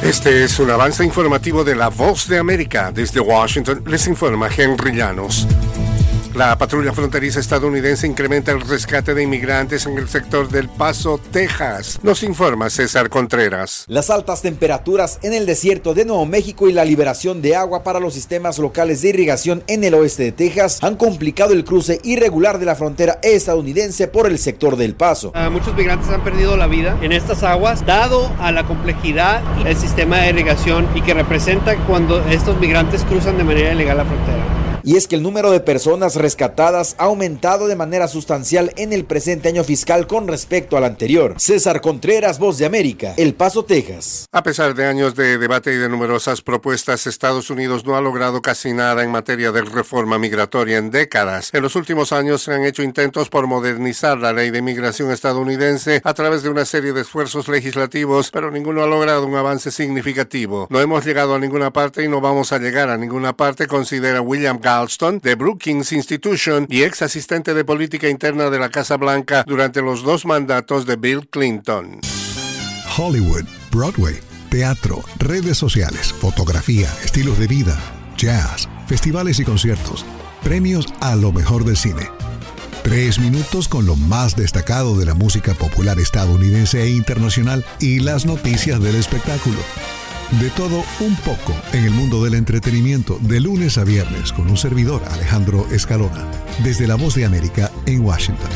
Este es un avance informativo de La Voz de América. Desde Washington les informa Henry Llanos. La patrulla fronteriza estadounidense incrementa el rescate de inmigrantes en el sector del Paso, Texas. Nos informa César Contreras. Las altas temperaturas en el desierto de Nuevo México y la liberación de agua para los sistemas locales de irrigación en el oeste de Texas han complicado el cruce irregular de la frontera estadounidense por el sector del Paso. Muchos migrantes han perdido la vida en estas aguas, dado a la complejidad del sistema de irrigación y que representa cuando estos migrantes cruzan de manera ilegal la frontera. Y es que el número de personas rescatadas ha aumentado de manera sustancial en el presente año fiscal con respecto al anterior. César Contreras, Voz de América, El Paso, Texas. A pesar de años de debate y de numerosas propuestas, Estados Unidos no ha logrado casi nada en materia de reforma migratoria en décadas. En los últimos años se han hecho intentos por modernizar la ley de migración estadounidense a través de una serie de esfuerzos legislativos, pero ninguno ha logrado un avance significativo. No hemos llegado a ninguna parte y no vamos a llegar a ninguna parte, considera William Galston, de Brookings Institution y ex asistente de política interna de la Casa Blanca durante los 2 mandatos de Bill Clinton. Hollywood, Broadway, teatro, redes sociales, fotografía, estilos de vida, jazz, festivales y conciertos, premios a lo mejor del cine. 3 minutos con lo más destacado de la música popular estadounidense e internacional y las noticias del espectáculo. De todo un poco en el mundo del entretenimiento, de lunes a viernes, con un servidor, Alejandro Escalona, desde La Voz de América en Washington.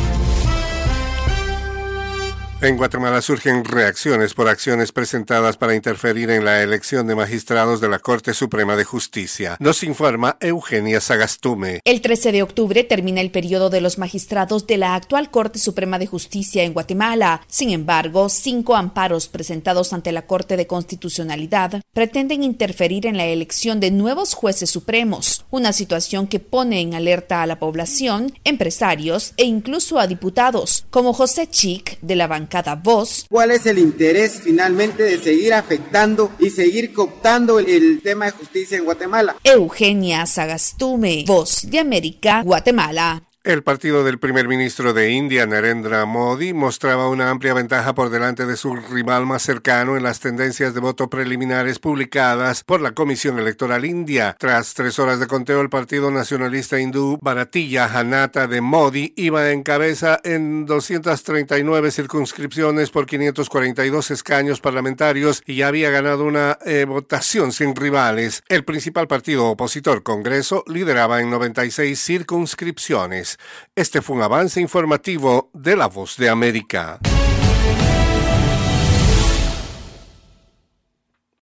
En Guatemala surgen reacciones por acciones presentadas para interferir en la elección de magistrados de la Corte Suprema de Justicia. Nos informa Eugenia Sagastume. El 13 de octubre termina el periodo de los magistrados de la actual Corte Suprema de Justicia en Guatemala. Sin embargo, 5 amparos presentados ante la Corte de Constitucionalidad pretenden interferir en la elección de nuevos jueces supremos, una situación que pone en alerta a la población, empresarios e incluso a diputados, como José Chic de la bancada Voz. ¿Cuál es el interés finalmente de seguir afectando y seguir cooptando el tema de justicia en Guatemala? Eugenia Sagastume, Voz de América, Guatemala. El partido del primer ministro de India, Narendra Modi, mostraba una amplia ventaja por delante de su rival más cercano en las tendencias de voto preliminares publicadas por la Comisión Electoral India. Tras 3 horas de conteo, el partido nacionalista hindú Bharatiya Janata de Modi iba en cabeza en 239 circunscripciones por 542 escaños parlamentarios y ya había ganado una votación sin rivales. El principal partido opositor, Congreso, lideraba en 96 circunscripciones. Este fue un avance informativo de La Voz de América.